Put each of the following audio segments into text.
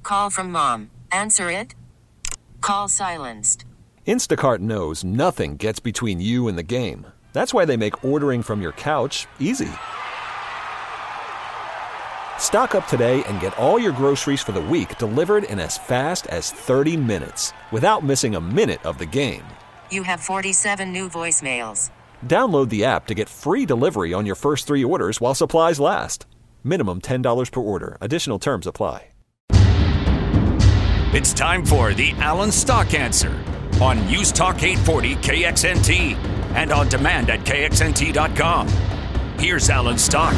call from mom. Answer it. Call silenced. Instacart knows nothing gets between you and the game. That's why they make ordering from your couch easy. Stock up today and get all your groceries for the week delivered in as fast as 30 minutes without missing a minute of the game. You have 47 new voicemails. Download the app to get free delivery on your first 3 orders while supplies last. Minimum $10 per order. Additional terms apply. It's time for the Alan Stock Answer on News Talk 840 KXNT and on demand at KXNT.com. Here's Alan Stock.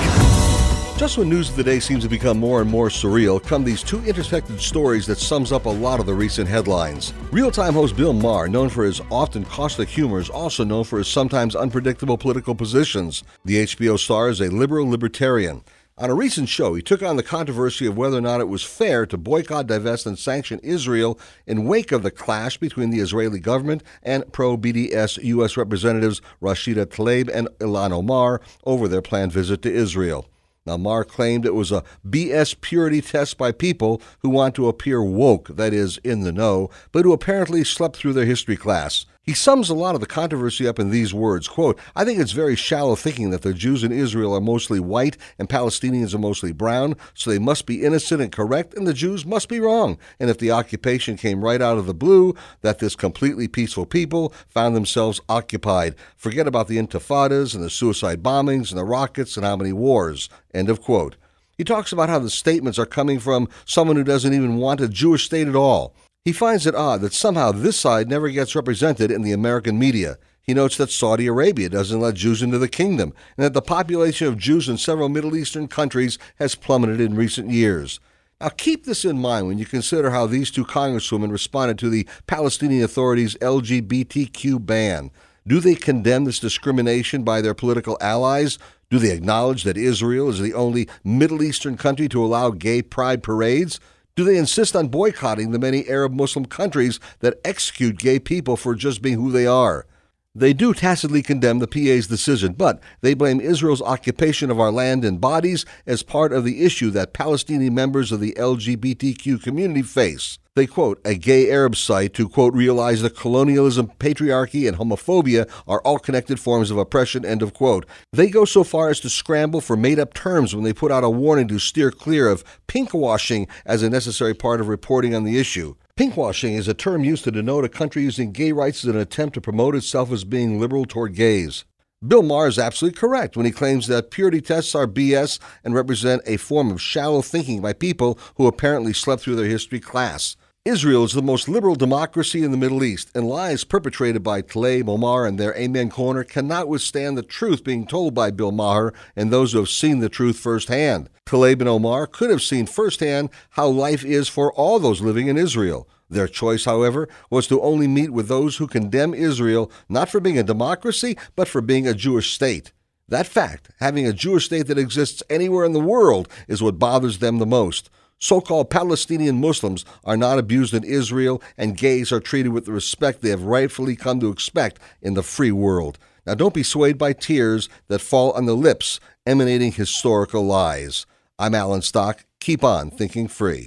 Just when news of the day seems to become more and more surreal, come these two intersected stories that sums up a lot of the recent headlines. Real-time host Bill Maher, known for his often caustic humor, is also known for his sometimes unpredictable political positions. The HBO star is a liberal libertarian. On a recent show, he took on the controversy of whether or not it was fair to boycott, divest, and sanction Israel in wake of the clash between the Israeli government and pro-BDS U.S. Representatives Rashida Tlaib and Ilhan Omar over their planned visit to Israel. Now, Maher claimed it was a BS purity test by people who want to appear woke, that is, in the know, but who apparently slept through their history class. He sums a lot of the controversy up in these words, quote, "I think it's very shallow thinking that the Jews in Israel are mostly white and Palestinians are mostly brown, so they must be innocent and correct, and the Jews must be wrong. And if the occupation came right out of the blue, that this completely peaceful people found themselves occupied. Forget about the intifadas and the suicide bombings and the rockets and how many wars." End of quote. He talks about how the statements are coming from someone who doesn't even want a Jewish state at all. He finds it odd that somehow this side never gets represented in the American media. He notes that Saudi Arabia doesn't let Jews into the kingdom, and that the population of Jews in several Middle Eastern countries has plummeted in recent years. Now keep this in mind when you consider how these two congresswomen responded to the Palestinian Authority's LGBTQ ban. Do they condemn this discrimination by their political allies? Do they acknowledge that Israel is the only Middle Eastern country to allow gay pride parades? Do they insist on boycotting the many Arab Muslim countries that execute gay people for just being who they are? They do tacitly condemn the PA's decision, but they blame Israel's occupation of our land and bodies as part of the issue that Palestinian members of the LGBTQ community face. They quote a gay Arab site to, quote, realize that colonialism, patriarchy, and homophobia are all connected forms of oppression, end of quote. They go so far as to scramble for made-up terms when they put out a warning to steer clear of pinkwashing as a necessary part of reporting on the issue. Pinkwashing is a term used to denote a country using gay rights as an attempt to promote itself as being liberal toward gays. Bill Maher is absolutely correct when he claims that purity tests are BS and represent a form of shallow thinking by people who apparently slept through their history class. Israel is the most liberal democracy in the Middle East, and lies perpetrated by Tlaib, Omar, and their Amen Corner cannot withstand the truth being told by Bill Maher and those who have seen the truth firsthand. Tlaib and Omar could have seen firsthand how life is for all those living in Israel. Their choice, however, was to only meet with those who condemn Israel not for being a democracy, but for being a Jewish state. That fact, having a Jewish state that exists anywhere in the world, is what bothers them the most. So-called Palestinian Muslims are not abused in Israel, and gays are treated with the respect they have rightfully come to expect in the free world. Now, don't be swayed by tears that fall on the lips emanating historical lies. I'm Alan Stock. Keep on thinking free.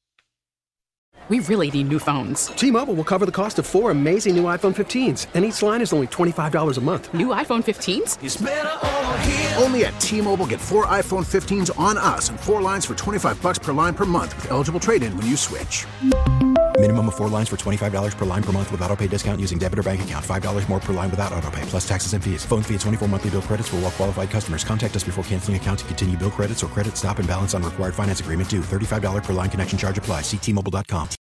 We really need new phones. T-Mobile will cover the cost of 4 amazing new iPhone 15s, and each line is only $25 a month. New iPhone 15s? It's better over here. Only at T-Mobile, get 4 iPhone 15s on us and 4 lines for $25 per line per month with eligible trade-in when you switch. Minimum of 4 lines for $25 per line per month with autopay discount using debit or bank account. $5 more per line without autopay, plus taxes and fees. Phone fee at 24 monthly bill credits for well-qualified customers. Contact us before canceling account to continue bill credits or credit stop and balance on required finance agreement due. $35 per line connection charge applies. See T-Mobile.com.